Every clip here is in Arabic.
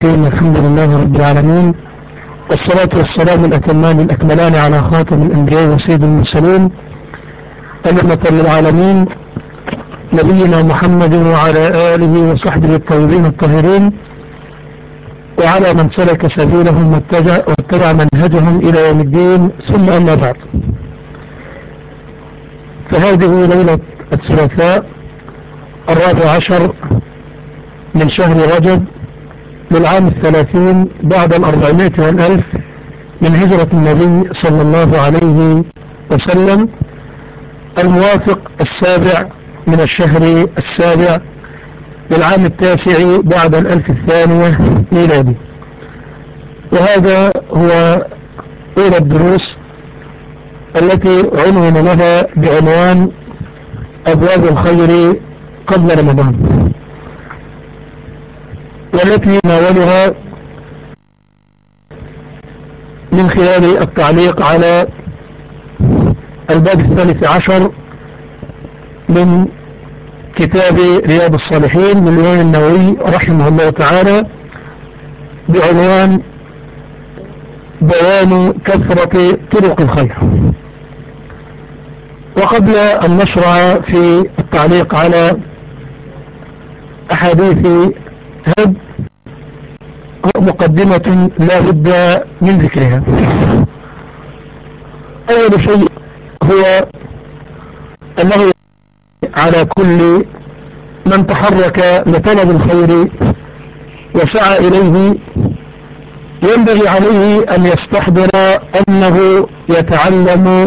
الحمد لله رب العالمين، والصلاة والسلام الأتمان الأكملان على خاتم الأنبياء وسيد المرسلين أمة للعالمين نبينا محمد وعلى آله وصحبه الطيبين الطاهرين وعلى من سلك سبيلهم واتبع منهجهم إلى يوم الدين، ثم أما بعد. فهذه ليلة الثلاثاء 14 من شهر رجب للعام 30 بعد 400 والألف من هجرة النبي صلى الله عليه وسلم، الموافق 7 من الشهر 7 للعام 9 بعد 1000 ميلادي. وهذا هو أولى الدروس التي عنون لها بعنوان أبواب الخير قبل رمضان، والتي ناولها من خلال التعليق على الباب 13 من كتاب رياض الصالحين للإمام النووي رحمه الله تعالى بعنوان بيان كثرة طرق الخير. وقبل أن نشرع في التعليق على أحاديث هذا مقدمة لا بد من ذكرها. أول شيء هو أنه على كل من تحرك لطلب الخير وسعى إليه ينبغي عليه أن يستحضر أنه يتعلم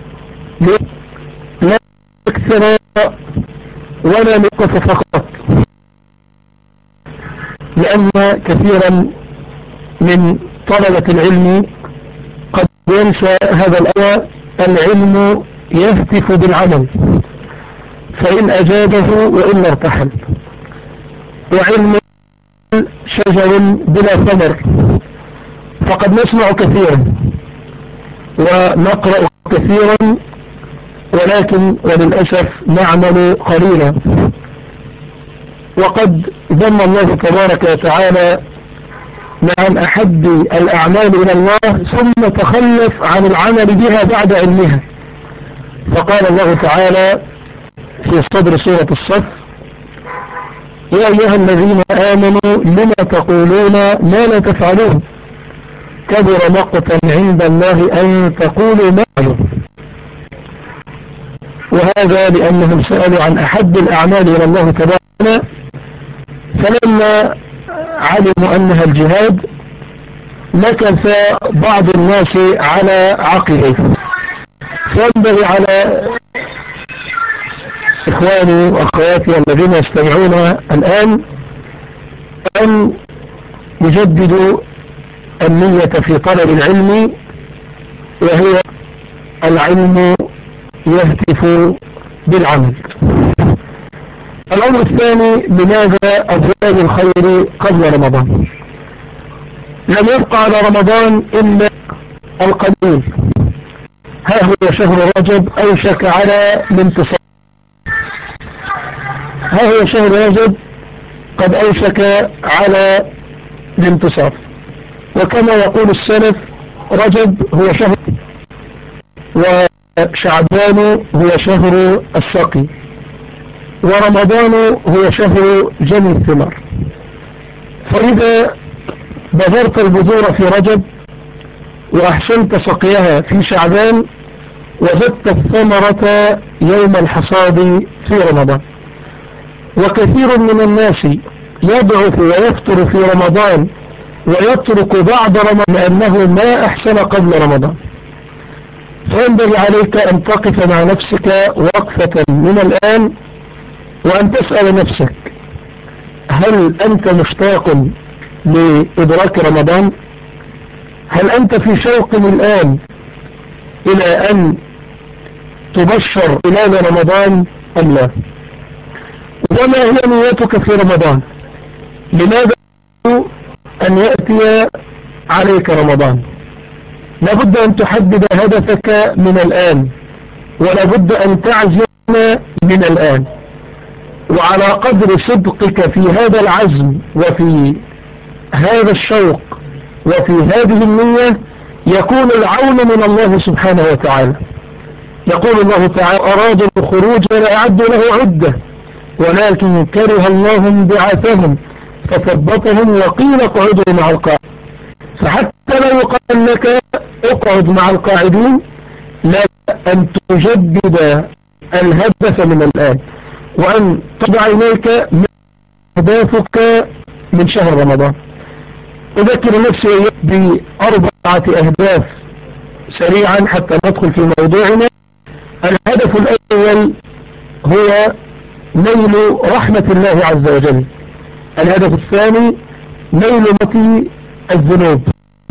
لا أكثر ولا نقص فقط، لأن كثيرا من طلبة العلم قد ينسى هذا الأمر. العلم يهتف بالعمل، فإن أجابه وإلا ارتحل. وعلم شجر بلا ثمر، فقد نسمع كثيرا ونقرأ كثيرا ولكن وللأسف نعمل قليلا. وقد ذم الله تبارك وتعالى عن أحب الأعمال إلى الله ثم تخلف عن العمل بها بعد علمها، فقال الله تعالى في صدر سورة الصف: يا أيها الذين آمنوا لما تقولون ما لا تفعلون كبر مقتا عند الله أن تقولوا ما تفعلون. وهذا لأنهم سألوا عن أحب الأعمال إلى الله تبارك، فلما علموا أنها الجهاد مكث بعض الناس على عقله. فينبغي على إخواني وأخواتي الذين يستمعون الآن أن يجددوا النية في طلب العلم، وهي العلم يهتف بالعمل. الأمر الثاني: لماذا أبواب الخير قبل رمضان؟ لم يبقى على رمضان إلا القليل. ها هو شهر رجب أوشك على الانتصار، ها هو شهر رجب قد أوشك على الانتصار. وكما يقول السلف: رجب هو شهر، وشعبان هو شهر السقي، ورمضان هو شهر جني الثمار. فإذا بذرت البذور في رجب وأحسنت سقيها في شعبان وجدت الثمرة يوم الحصاد في رمضان. وكثير من الناس يضعف ويفطر في رمضان ويترك بعد رمضان لأنه ما أحسن قبل رمضان. فينبغي عليك أن تقف مع نفسك وقفة من الآن وأن تسأل نفسك: هل أنت مشتاق لإدراك رمضان؟ هل أنت في شوق الآن إلى أن تبشر هلال رمضان أم لا؟ وما هي نيتك في رمضان؟ لماذا أن يأتي عليك رمضان؟ لابد أن تحدد هدفك من الآن، ولابد أن تعزم من الآن. وعلى قدر صدقك في هذا العزم وفي هذا الشوق وفي هذه النية يكون العون من الله سبحانه وتعالى. يقول الله تعالى أرادوا الخروج لأعدوا له عدة ولكن كره الله بعثهم فثبتهم وقيل اقعدوا مع القاعدين. فحتى لا يقال لك اقعد مع القاعدين، لا، أن تجدد الهدف من الآن، وأن تضع إليك أهدافك من شهر رمضان. أذكر نفسي ب4 أهداف سريعا حتى ندخل في موضوعنا. الهدف الأول هو نيل رحمة الله عز وجل. الهدف الثاني نيل مطي الذنوب.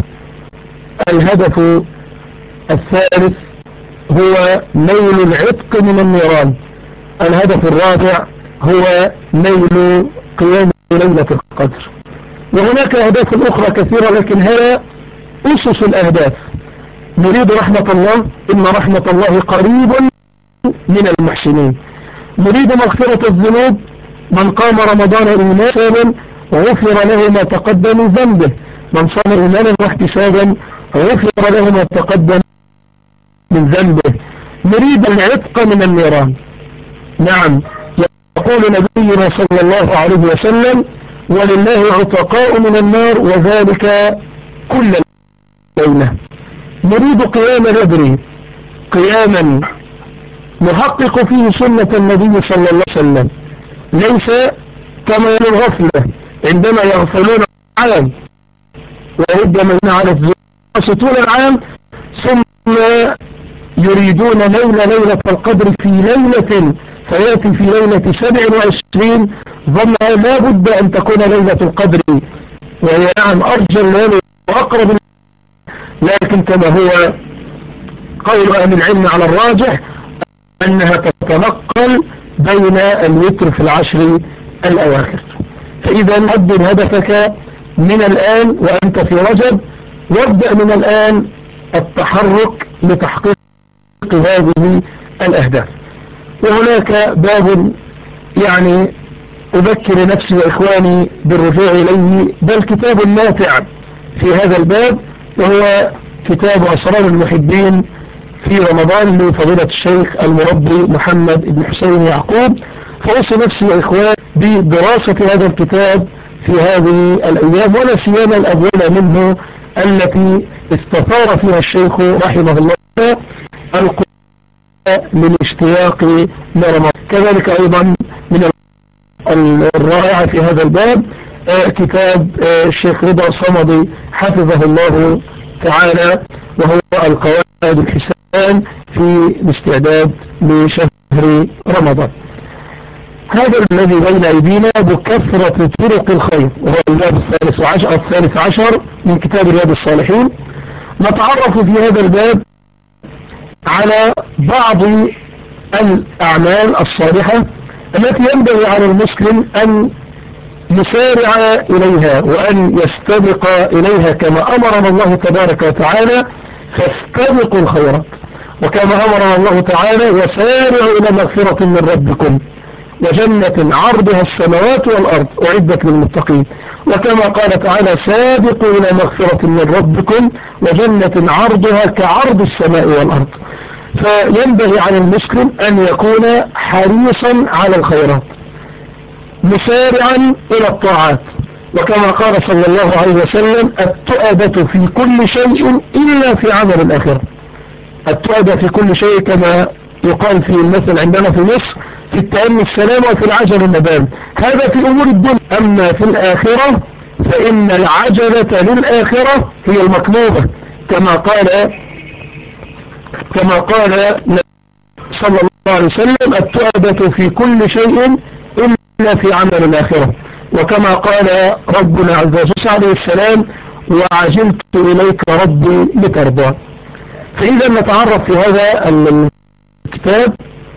الهدف الثالث هو نيل العتق من النيران. الهدف الرابع هو نيل قيام ليلة القدر. وهناك أهداف أخرى كثيرة، لكن هي أسس الأهداف. نريد رحمة الله، إن رحمة الله قريب من المحسنين. نريد مغفرة الذنوب، من قام رمضان إيمانا غفر له ما تقدم من ذنبه، من صام إيمانا واحتسابا غفر له ما تقدم من ذنبه. نريد العتق من النيران. نعم، يقول نبينا صلى الله عليه وسلم ولله عتقاء من النار وذلك كل ليلة. نريد قيام بدر، قياما نحقق فيه سنة النبي صلى الله عليه وسلم، ليس كما الغفلة عندما يغفلون عام وربما على الزواج طول العام ثم يريدون نيل ليلة القدر في ليلة، فيأتي في ليلة 27 ظن لا بد أن تكون ليلة القدر، وهي نعم أرجى الليل وأقرب، لكن كما هو قول أهل العلم على الراجح أنها تتنقل بين الوتر في العشر الأواخر. فإذا حدد هدفك من الآن وأنت في رجب، وابدأ من الآن التحرك لتحقيق هذه الأهداف. وهناك باب يعني أذكر نفسي وإخواني بالرجوع إليه، بل كتاب نافع في هذا الباب، وهو كتاب أسرار المحبين في رمضان لفضيلة الشيخ المربي محمد بن حسين يعقوب. فأوصي نفسي وإخواني بدراسة هذا الكتاب في هذه الأيام، ولا سيما الأول منه التي استثار فيها الشيخ رحمه الله القرآن للاشتياق لرمضان. كذلك أيضا من الرائع في هذا الباب كتاب الشيخ رضا صمدي حفظه الله تعالى، وهو القواعد الحسان في الاستعداد لشهر رمضان. هذا الذي بين أيدينا بكثرة طرق الخير، وهو الباب الثالث عشر من كتاب رياض الصالحين. نتعرف في هذا الباب على بعض الأعمال الصالحة التي ينبغي على المسلم أن يسارع إليها وأن يستبق إليها، كما أمرنا الله تبارك وتعالى فاستبقوا الخيرات، وكما أمرنا الله تعالى وسارعوا إلى مغفرة من ربكم وجنة عرضها السماوات والأرض أعدت للمتقين، وكما قال تعالى سابقوا إلى مغفرة من ربكم وجنة عرضها كعرض السماء والأرض. فينبغي على المسلم أن يكون حريصا على الخيرات مسارعا إلى الطاعات، وكما قال صلى الله عليه وسلم التؤدة في كل شيء إلا في عمل الآخرة. التؤدة في كل شيء كما يقال في المثل عندنا في مصر في التأني السلام وفي العجل الندام. هذا في أمور الدنيا، أما في الآخرة فإن العجلة للآخرة هي المطلوبة، كما قال صلى الله عليه وسلم التؤدة في كل شيء إلا في عمل الآخرة، وكما قال ربنا عز وجل عليه السلام وعجلت إليك ربي لترضى. فإذا نتعرف في هذا الكتاب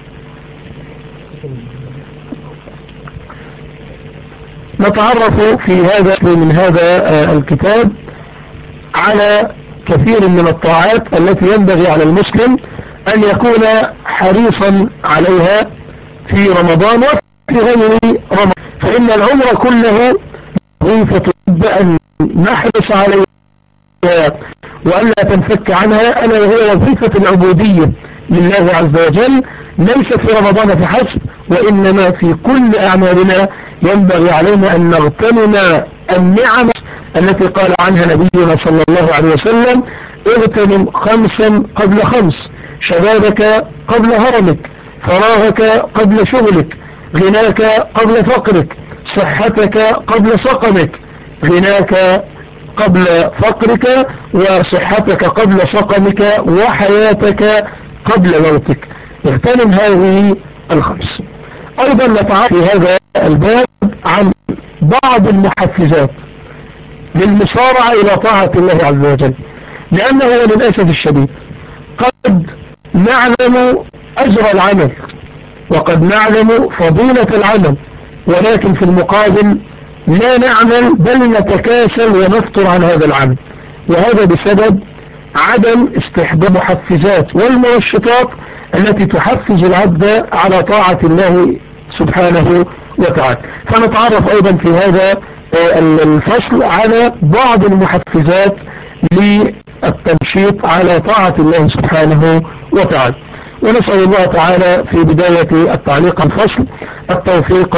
من هذا الكتاب على كثير من الطاعات التي ينبغي على المسلم أن يكون حريصا عليها في رمضان وفي غير رمضان، فإن العمر كله فتبدأ أن نحرص عليها وألا تنفك عنها، ألا وهي وظيفة العبودية لله عز وجل، ليس في رمضان فحسب، وإنما في كل أعمالنا. ينبغي علينا أن نغتنم النعم التي قال عنها نبينا صلى الله عليه وسلم: اغتنم 5 قبل 5، شبابك قبل هرمك، فراغك قبل شغلك، غناك قبل فقرك، صحتك قبل سقمك، غناك قبل فقرك، وصحتك قبل سقمك، وحياتك قبل موتك. اغتنم هذه ال5. أيضا نتعرف في هذا الباب عن بعض المحفزات للمسارعة إلى طاعة الله عز وجل، لأنه للأسف الشديد قد نعلم أجر العمل وقد نعلم فضيلة العمل، ولكن في المقابل لا نعمل بل نتكاسل ونفطر عن هذا العمل، وهذا بسبب عدم استحباب محفزات والمنشطات التي تحفز العبد على طاعة الله سبحانه وتعالى. فنتعرف أيضا في هذا الفصل على بعض المحفزات للتنشيط على طاعة الله سبحانه وتعالى، ونسأل الله تعالى في بداية التعليق على الفصل التوفيق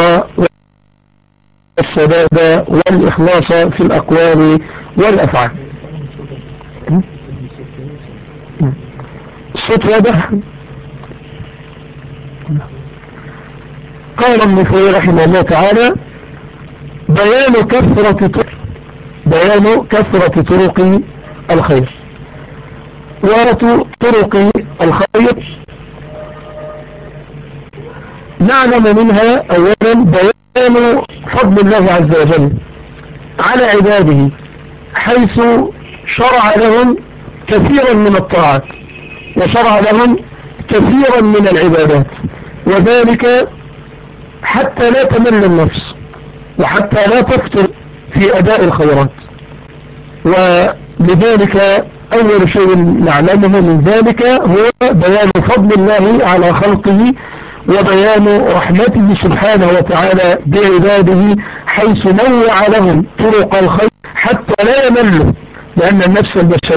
والسداد والإخلاص في الأقوال والأفعال. الصوت واضح؟ قال النفوي رحمه الله تعالى: بيان كثرة طرق الخير. طرق الخير نعلم منها أولا بيان فضل الله عز وجل على عباده، حيث شرع لهم كثيرا من الطاعات وشرع لهم كثيرا من العبادات، وذلك حتى لا تمل النفس وحتى لا تفتر في أداء الخيرات. ولذلك أول شيء نعلمه من ذلك هو بيان فضل الله على خلقه وبيان رحمته سبحانه وتعالى بعباده، حيث نوع لهم طرق الخير حتى لا يملوا، لأن النفس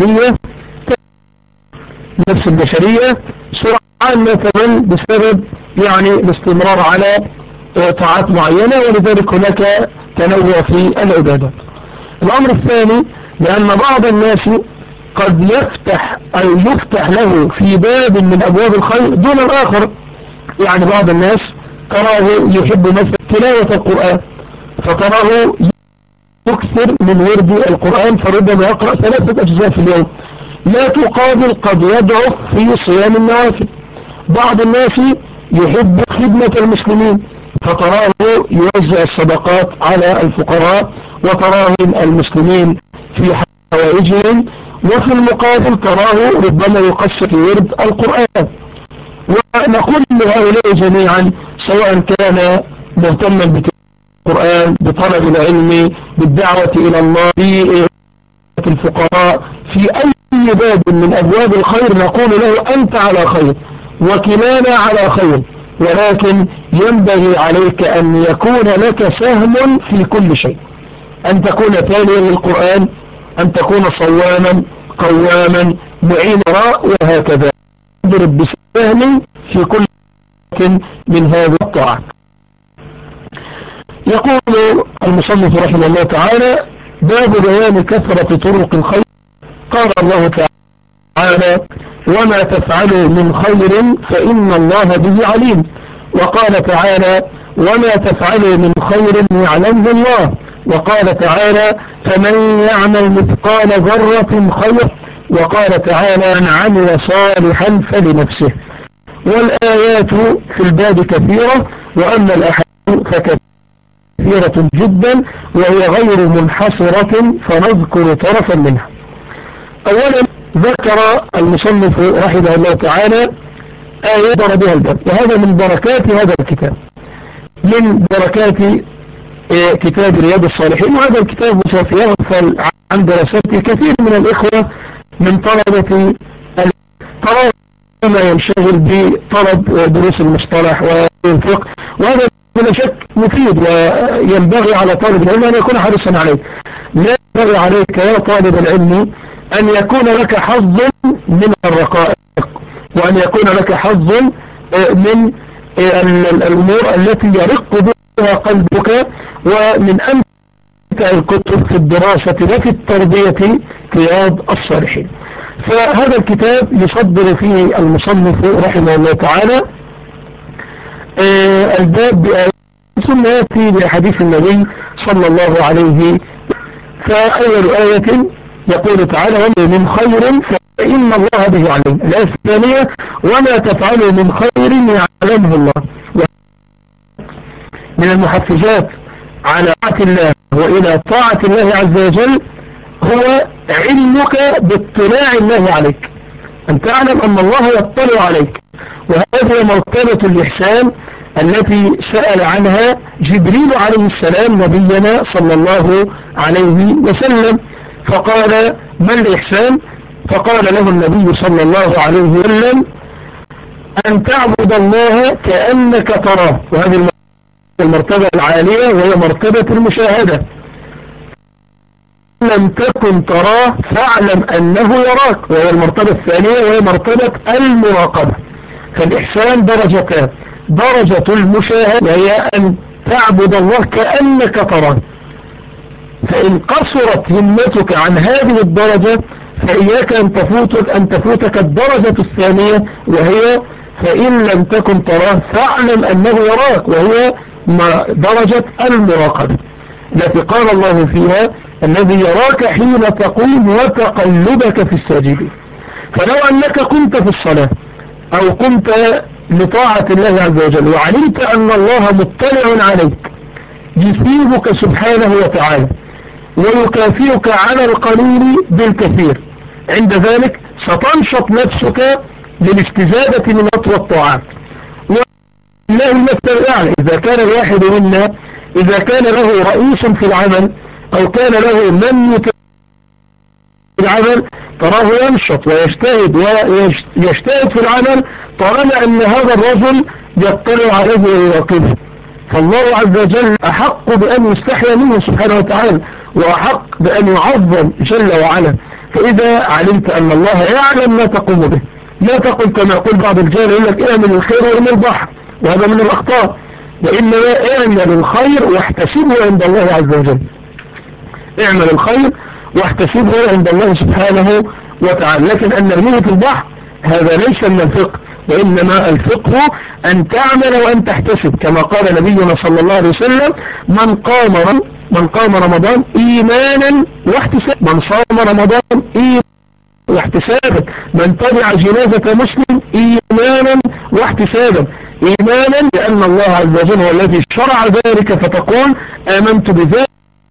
البشرية سرعان ما تمل بسبب الاستمرار على طاعات معينة، ولذلك هناك تنوع في العبادات. الأمر الثاني لأن بعض الناس قد يفتح له في باب من أبواب الخير دون الآخر. بعض الناس تراه يحب مثلا تلاوة القرآن، فتراه يكثر من ورد القرآن، فربما يقرأ 3 أجزاء في اليوم، لا تقابل قد يضعف في صيام النوافل. بعض الناس يحب خدمة المسلمين، فتراه يوزع الصدقات على الفقراء وتراهم المسلمين في حوائجهم، وفي المقابل تراه ربما يقصر في ورد القرآن. ونقول لهؤلاء جميعا سواء كان مهتما بالقرآن، بطلب العلم، بالدعوة إلى الله، بالفقراء، في أي باب من أبواب الخير نقول له أنت على خير وكلانا على خير، ولكن ينبغي عليك أن يكون لك سهم في كل شيء، أن تكون تاليا للقرآن، أن تكون صواما قواما معين راء، وهكذا تضرب بسهم في كل من هذه الطاعة. يقول المصنف رحمه الله تعالى: باب بيان كثرة طرق الخير. قال الله تعالى: وما تفعلوا من خير فإن الله به عليم. وقال تعالى: وما تفعلوا من خير يعلمه الله. وقال تعالى: فمن يعمل مثقال ذرة خير. وقال تعالى: من عمل صالحا فلنفسه. والآيات في الباب كثيرة، وأما الأحاديث فكثيرة جدا وهي غير منحصرة، فنذكر طرفا منها. أولا ذكر المصنف رحمه الله تعالى آيات ضربها الباب، وهذا من بركات هذا الكتاب، من بركات كتاب رياض الصالحين. وهذا الكتاب سوف يغفل عن دراسته كثير من الإخوة من طلبة ما ينشغل بطلب دروس المصطلح والفقه، وهذا بلا شك مفيد وينبغي على طالب العلم أن يكون حريصا عليه، عليك يا طالب العلم أن يكون لك حظ من الرقائق، وأن يكون لك حظ من الأمور التي يرق بها قلبك، ومن أمتع الكتب في الدراسة وفي التربية رياض الصالحين. فهذا الكتاب يصدر فيه المصنف رحمه الله تعالى الباب بآيات ثم يأتي بحديث النبي صلى الله عليه وسلم. فأول آية يقول تعالى: وما من خير فإن الله به عليم. الآية الثانية: وما تفعلوا من خير يعلمه الله. من المحفزات على طاعة الله وإلى طاعة الله عز وجل هو علمك باطلاع الله عليك، أن تعلم أن الله يطلع عليك. وهذه مرتبة الإحسان التي سأل عنها جبريل عليه السلام نبينا صلى الله عليه وسلم، فقال: ما الإحسان؟ فقال له النبي صلى الله عليه وسلم: أن تعبد الله كأنك تراه. وهذه المرتبة العالية وهي مرتبة المشاهدة. لم تكن تراه فاعلم أنه يراك، وهي المرتبة الثانية وهي مرتبة المراقبة. فالإحسان درجتان: درجة المشاهدة وهي أن تعبد الله كأنك تراه، فإن قصرت همتك عن هذه الدرجة فإياك أن تفوتك الدرجة الثانية، وهي فإن لم تكن تراه فاعلم أنه يراك، وهي درجة المراقبة التي قال الله فيها: الذي يراك حين تقوم وتقلبك في الساجدين. فلو أنك كنت في الصلاة أو كنت لطاعة الله عز وجل وعلمت أن الله مطلع عليك يثيبك سبحانه وتعالى ويكافئك على القليل بالكثير، عند ذلك ستنشط نفسك للاستزادة من أطوى الطاعات. والله المثل الأعلى، إذا كان الواحد منا إذا كان له رئيس في العمل أو كان له من يتابع العمل تراه ينشط ويجتهد في العمل طالما أن هذا الرجل يطلع عليه ويراقبه. فالله عز وجل أحق بأن يستحيا منه سبحانه وتعالى، وأحق بأن يعظم جل وعلا. فإذا علمت أن الله يعلم ما تقوم به، لا تقل كما يقول بعض الجهل يقول لك: اعمل الخير وارمي البحر، وهذا من الأخطاء. وإنما اعمل الخير واحتسبه عند الله عز وجل. اعمل الخير واحتسبه عند الله سبحانه وتعالى. لكن أن نرميه في البحر هذا ليس من الفقه، وإنما الفقه أن تعمل وأن تحتسب، كما قال نبينا صلى الله عليه وسلم: من قام رمضان إيمانا واحتسابا، من صام رمضان إيمانا واحتسابا، من تبع جنازة مسلم إيمانا واحتسابا. إيمانا لأن الله عز وجل هو الذي شرع ذلك، فتقول: آمنت بذلك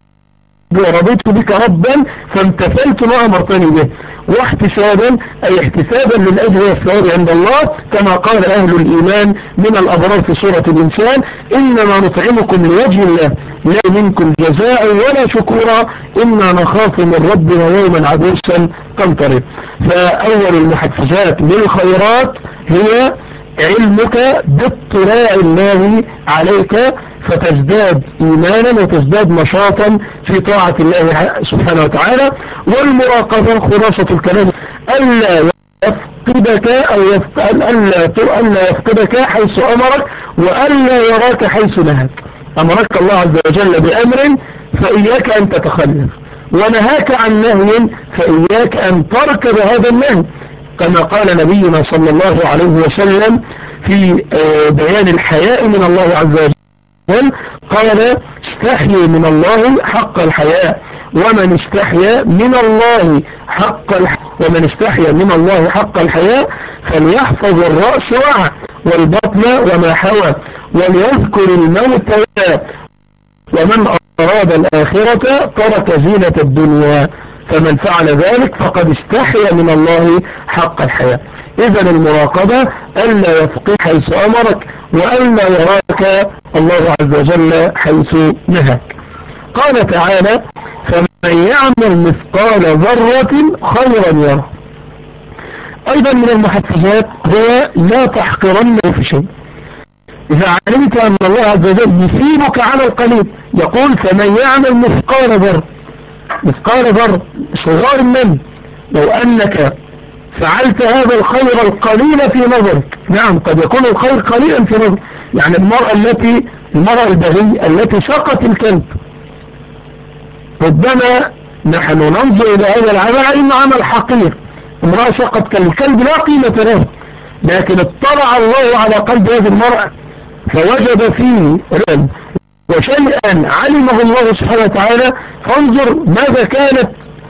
ورضيت بك ربا فامتثلت ما أمرتني به. واحتسابا أي احتسابا للأجر والثواب عند الله، كما قال أهل الإيمان من الأبرار في سورة الإنسان: إنما نطعمكم لوجه الله لا منكم جزاء ولا شكورا إنا نخاف من ربنا يوما عبوسا قمطريرا. فأول المحفزات للخيرات هي علمك باطلاع الله عليك، فتزداد إيمانا وتزداد نشاطا في طاعة الله سبحانه وتعالى. والمراقبة خلاصة الكلام ألا يفقدك ألا يفقدك حيث أمرك، وألا يراك حيث نهاك. أمرك الله عز وجل بأمر فإياك أن تتخلف، ونهاك عن نهي فإياك أن تركب هذا النهي، كما قال نبينا صلى الله عليه وسلم في بيان الحياء من الله عز وجل، قال: استحيي من الله حق الحياء، ومن استحيا من الله حق الحياء فليحفظ الرأس وعى والبطن وما حوى وليذكر الموت ومن أراد الآخرة ترك زينة الدنيا، فمن فعل ذلك فقد استحيا من الله حق الحياء. إذن المراقبة ألا يفقد حيث أمرك، وألا يراك الله عز وجل حيث نهاك. قال تعالى: فمن يعمل مثقال ذرة خيرا يره. أيضا من المحفزات هو لا تحقرن في شيء. إذا علمت أن الله عز وجل يثيبك على القليل، يقول: فمن يعمل مثقال ذرة. مثقال ذرة صغار النمل، لو أنك فعلت هذا الخير القليل في نظرك، نعم قد يكون الخير قليلا في نظرك، يعني المرأة البغية التي سقت الكلب، ربما نحن ننظر إلى هذا العمل إنه عمل حقير، امرأة سقط كالكلب لا قيمة له، لكن اطلع الله على قلب هذه المرأة فوجد فيه رأى وشيئا علمه الله سبحانه وتعالى، فانظر ماذا كانت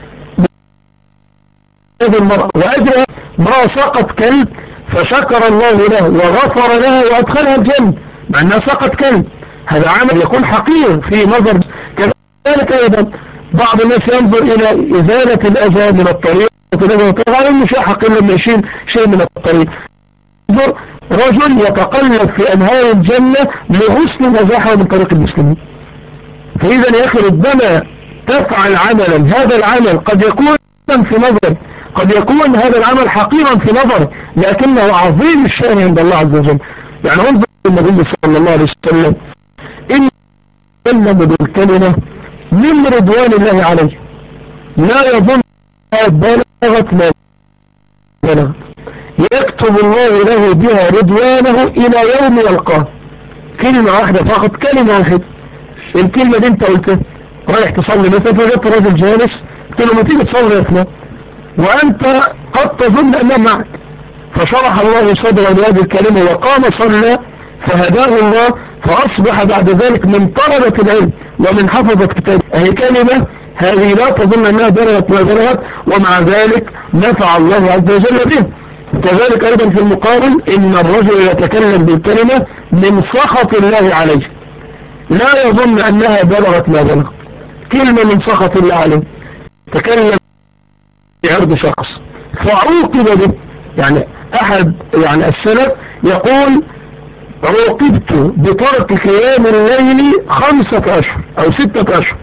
هذه المرأة، وأجرها امرأة سقط كلب فشكر الله له وغفر لها وأدخلها الجنة مع أنها سقط كلب. هذا عمل يكون حقير في نظر. كذلك أيضا بعض الناس ينظر إلى إزالة الأذى من الطريق، طبعا مش حقير لما يشيل شيء من الطريق. ينظر رجل يتقلب في أنهار الجنة لغسل مزاحه من طريق المسلمين. فإذا يا أخي ربما تفعل عملا، هذا العمل قد يكون في نظر، قد يكون هذا العمل حقيرا في نظر، لكنه عظيم الشأن عند الله عز وجل. يعني انظر النبي صلى الله عليه وسلم إن كلم بالكلمة من رضوان الله عليه لا يظن بلغت ما بلغت، يكتب الله له بها رضوانه إلى يوم يلقاه. كلمة واحدة فقط، كلمة واحدة، الكلمة دي انت قلتها رايح تصلي مثلا فجأت رجل جالس قلت له ما تيجي تصلي يا فلان، وأنت قد تظن أنه معك، فشرح الله صدره لهذه الكلمة وقام صلى فهداه الله، فأصبح بعد ذلك من طلبة العلم ومن حفظة كتاب. هي كلمة هذه لا تظن أنها بلغت ما بلغت، ومع ذلك نفع الله عز وجل به. كذلك أيضا في المقابل إن الرجل يتكلم بالكلمة من سخط الله عليه، لا يظن أنها بلغت ما بلغت، كلمة من سخط الله عليه، تكلم بعرض شخص فعوقب به. يعني أحد السلف يقول عوقبت بترك قيام الليل 5 أشهر أو 6 أشهر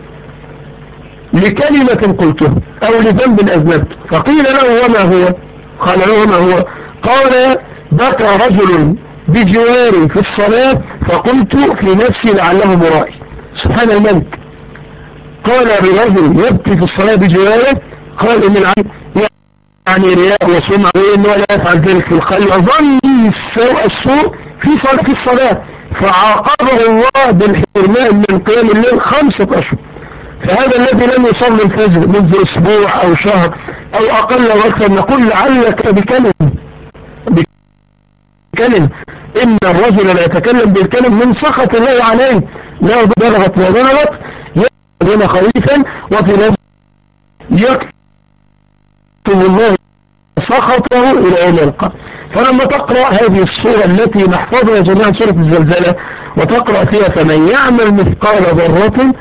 لكلمة قلتها أو لذنب أذنبت. فقيل له وما هو؟ قال له وما هو؟ قال بكى رجل بجواري في الصلاة فقلت في نفسي لعله مرائي. سبحان الملك، قال برجل يبكي في الصلاة بجواره، قال إن العين يعني رياء وسمع وإنه لا يفعل ذلك في الخلق، أظن السوء في الصلاة، فعاقبه الله بالحرمان من قيام الليل 5 أشهر. فهذا الذي لم يصلي الفجر منذ أسبوع أو شهر أو أقل أو أكثر، نقول لعلك بكلمة إن الرجل لا يتكلم بالكلم من سخط الله عليه، لا بلغت ولا بلغت، يكون خريفا وفي نفسه يكتب الله سخطه إلى يوم يلقاه. فلما تقرأ هذه السورة التي نحفظها جميعا، سورة الزلزلة، وتقرأ فيها فمن يعمل مثقال ذرة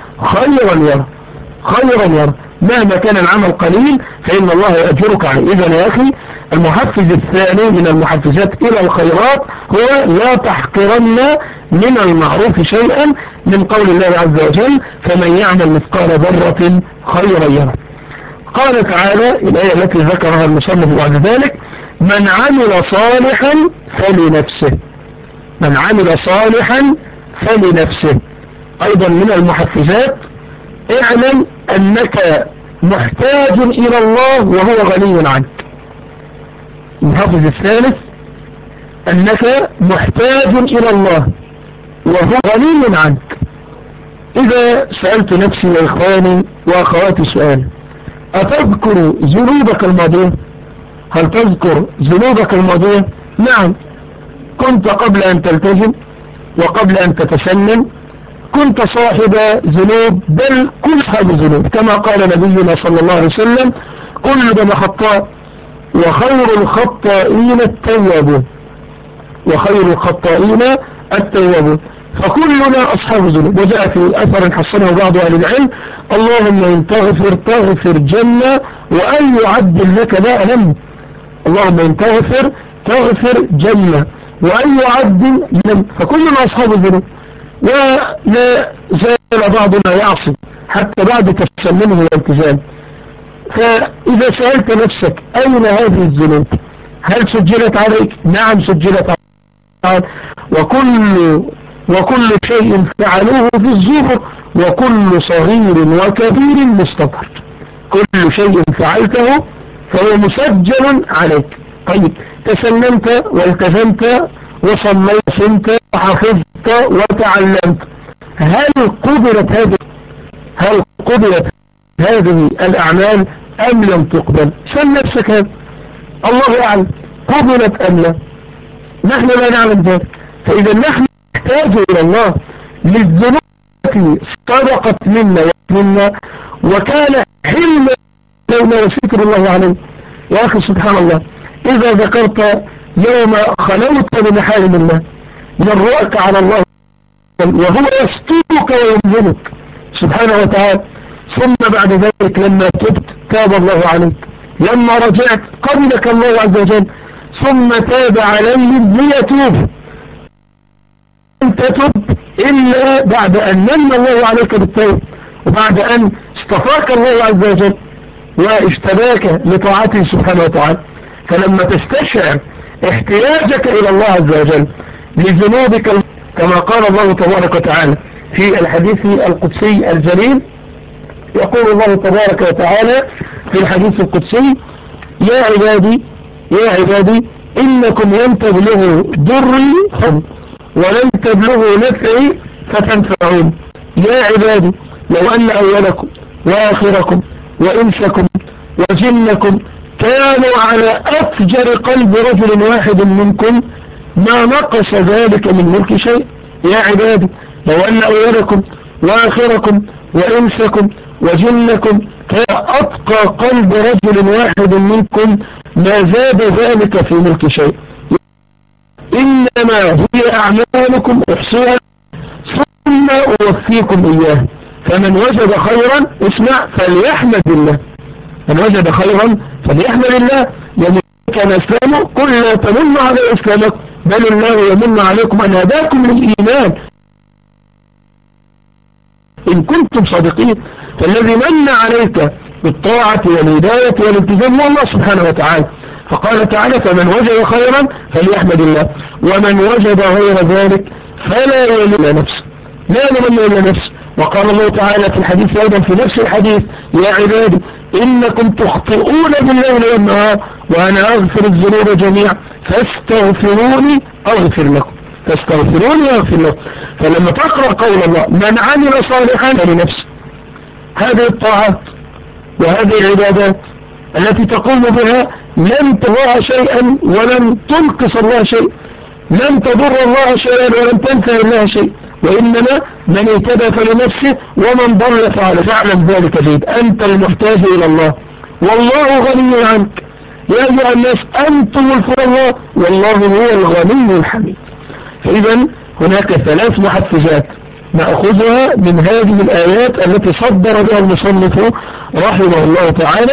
خيرا يرى مهما كان العمل قليل فإن الله يأجرك عليه. إذن يا أخي المحفز الثاني من المحفزات إلى الخيرات هو لا تحقرن من المعروف شيئا، من قول الله عز وجل فمن يعمل مثقال ذرة خيرا يرى. قال تعالى الآية التي ذكرها المصنف بعد ذلك من عمل صالحا فلنفسه، من عمل صالحا فلنفسه. أيضا من المحفزات اعلم أنك محتاج إلى الله وهو غني عنك. المحفز الثالث أنك محتاج إلى الله وهو غني عنك. إذا سألت نفسي وإخواني وأخواتي سؤال، أتذكر ذنوبك الماضية؟ هل تذكر ذنوبك الماضية؟ نعم، كنت قبل أن تلتزم وقبل أن تتسنن كنت صاحب ذنوب، بل كل صاحب ذنوب، كما قال نبينا صلى الله عليه وسلم كل بن خطاء وخير الخطائين التوابون، وخير الخطائين التوابون. فكلنا أصحاب ذنوب. وجاء في أثر حسنه بعض أهل العلم اللهم إن تغفر جنة وأن يعدل لك لا ألم. اللهم إن تغفر جنة وأن يعدل لم. فكلنا أصحاب ذنوب، ولا زال بعضنا يعصي حتى بعد تسلمه والالتزام. فإذا سألت نفسك أين هذه الذنوب؟ هل سجلت عليك؟ نعم سجلت عليك. وكل شيء فعلوه في الزبر وكل صغير وكبير مستطر. كل شيء فعلته فهو مسجل عليك. طيب تسلمت والتزمت وصليت وحفظت وتعلمت، هل قبلت هذه الأعمال أم لم تقبل؟ سل نفسك هذا، الله أعلم قبلت أم لا، نحن لا نعلم ذلك. فإذا نحن نحتاج إلى الله للذنوب التي صدقت منا وكان حلما لنا وستر الله عليه. يا أخي سبحان الله، إذا ذكرت يوم خلوت بمحارم الله جرأك على الله وهو يسترك ويمهنك سبحانه وتعالى، ثم بعد ذلك لما تبت تاب الله عليك، لما رجعت قبلك الله عز وجل، ثم تاب عليهم ليتوب. لن تتب إلا بعد أن من الله عليك بالتوبة، وبعد أن اصطفاك الله عز وجل واجتباك لطاعته سبحانه وتعالى. فلما تستشعر احتياجك إلى الله عز وجل لذنوبك، كما قال الله تبارك وتعالى في الحديث القدسي الجليل، يقول الله تبارك وتعالى في الحديث القدسي: يا عبادي إنكم لن تبلغوا ضري ولن تبلغوا نفعي فتنفعون. يا عبادي لو أن أولكم وآخركم وإنسكم وجنكم كانوا على أفجر قلب رجل واحد منكم ما نقص ذلك من ملك شيء. يا عبادي لو أن أولكم وآخركم وإنسكم وجنكم كان أتقى قلب رجل واحد منكم ما زاد ذلك في ملك شيء. إنما هي أعمالكم أحصيها ثم أوفيكم إياه، فمن وجد خيرا اسمع فليحمد الله، من وجد خيرا فليحمد الله. يعني كان إسلامه قل لا تمن على إسلامك بل الله يمن عليكم أن هداكم للإيمان إن كنتم صادقين. فالذي من عليك بالطاعة والهداية والالتزام هو الله سبحانه وتعالى. فقال تعالى: فمن وجد خيرا فليحمد الله، ومن وجد غير ذلك فلا يلوم نفسه، لا يلوم إلا نفسه. وقال الله تعالى في الحديث أيضا في نفس الحديث: يا عبادي إنكم تخطئون بالليل والنهار وأنا أغفر الذنوب جميعا فاستغفروني أغفر لكم، فاستغفروني أغفر لكم. فلما تقرأ قول الله: من عمل صالحا فلنفسه، هذه الطاعات وهذه العبادات التي تقوم بها لن تضر شيئا ولن تنقص الله شيء، لن تضر الله شيئا ولن تنفع الله شيء، وإنما من اهتدى فلنفسه ومن ضل فاعلم ذلك جيد. أنت المحتاج إلى الله والله غني عنك. يا أيها الناس أنتم الفقراء والله هو الغني الحميد. فإذا هناك ثلاث محفزات نأخذها من هذه الآيات التي صدر بها المصنف رحمه الله تعالى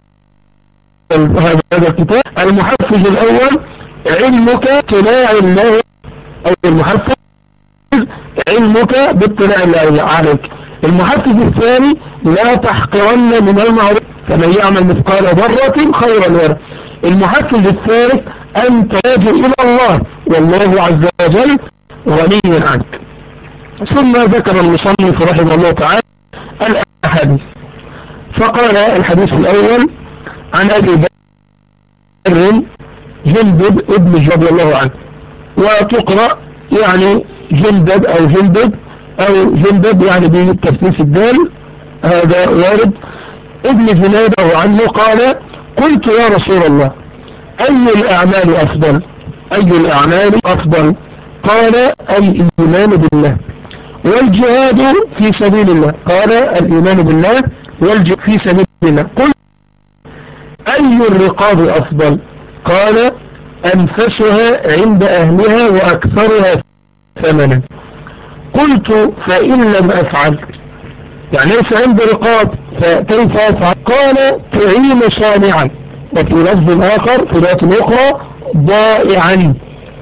هذا الكتاب. المحفز الأول علمك باطلاع الله، أو المحفز علمك باطلاع الله عليك. المحفز الثاني: لا تحقرن من المعروف فمن يعمل مثقال ذرة خيرا يره. المحفز الثالث: أن تلجأ إلى الله والله عز وجل غني عنك. ثم ذكر المصنف رحمه الله تعالى الأحاديث، فقال: الحديث الأول عن أبي بكر جندب ابن رضي الله عنه، وتقرأ يعني جندب أو جندب أو جندب يعني بتثليث الدال، هذا وارد. ابن جنابه عنه قال: قلت يا رسول الله أي الأعمال أفضل؟ أي الأعمال أفضل؟ قال: الإيمان بالله والجهاد في سبيل الله. قال: الإيمان بالله والجهاد في سبيل الله. قلت: أي الرقاب أفضل؟ قال: أنفسها عند أهلها وأكثرها ثمنا. قلت: فإن لم أفعل، يعني ليس عند رقاب فكيف أفعل؟ قال: تعين صانعا، وفي لفظ آخر في رواية أخرى ضائعا،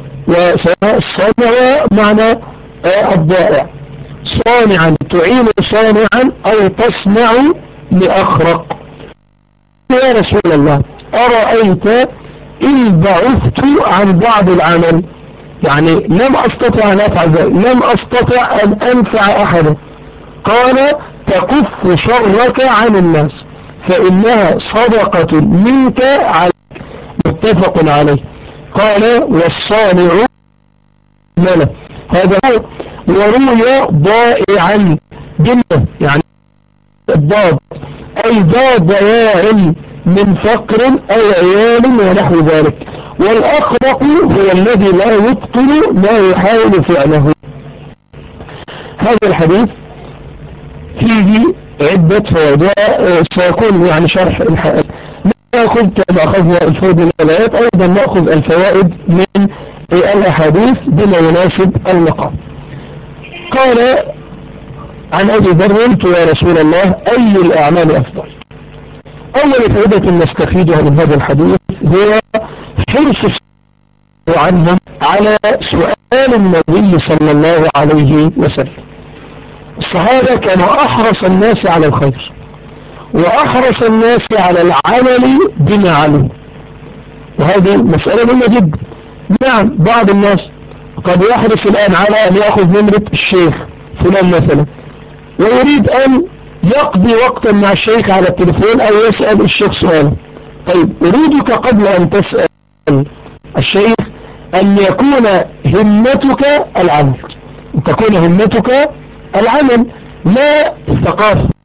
وصانع معنى الضائع. صانعا، تعين صانعا أو تصنع لأخرق. يا رسول الله أرأيت إن بعثت عن بعض العمل، يعني لم أستطع أن أفعل ذلك، لم أستطع أن أنفع أحدا، قال تكف شرك عن الناس فإنها صدقة منك عليك، متفق عليه. قال والصانع ملا، هذا هو. وروي ضائعا جنة، يعني الضاد أي ضاد ضياع من فقر أو عيال ونحو ذلك. والأخرق هو الذي لا يبطل ما يحاول فعله. هذا الحديث فيه عدة فوائد، سيكون يعني شرح الحائط. نأخذ كما أخذنا الفوائد من الآيات، أيضا نأخذ الفوائد من الأحاديث بما يناسب المقام. قال عن أبي ذر يا رسول الله أي الأعمال أفضل؟ أول فائدة نستفيدها من هذا الحديث هو حرص عنهم على سؤال النبي صلى الله عليه وسلم. الصحابة كانوا أحرص الناس على الخير وأحرص الناس على العمل بما علموا، وهذه مسألة مهمة جدا. نعم بعض الناس قد يحرص الآن على أن يأخذ نمرة الشيخ فلان مثلا، ويريد أن يقضي وقتا مع الشيخ على التليفون أو يسأل الشيخ سؤالا. طيب أريدك قبل أن تسأل الشيخ أن يكون همتك العمل، أن تكون همتك العمل لا الثقافة.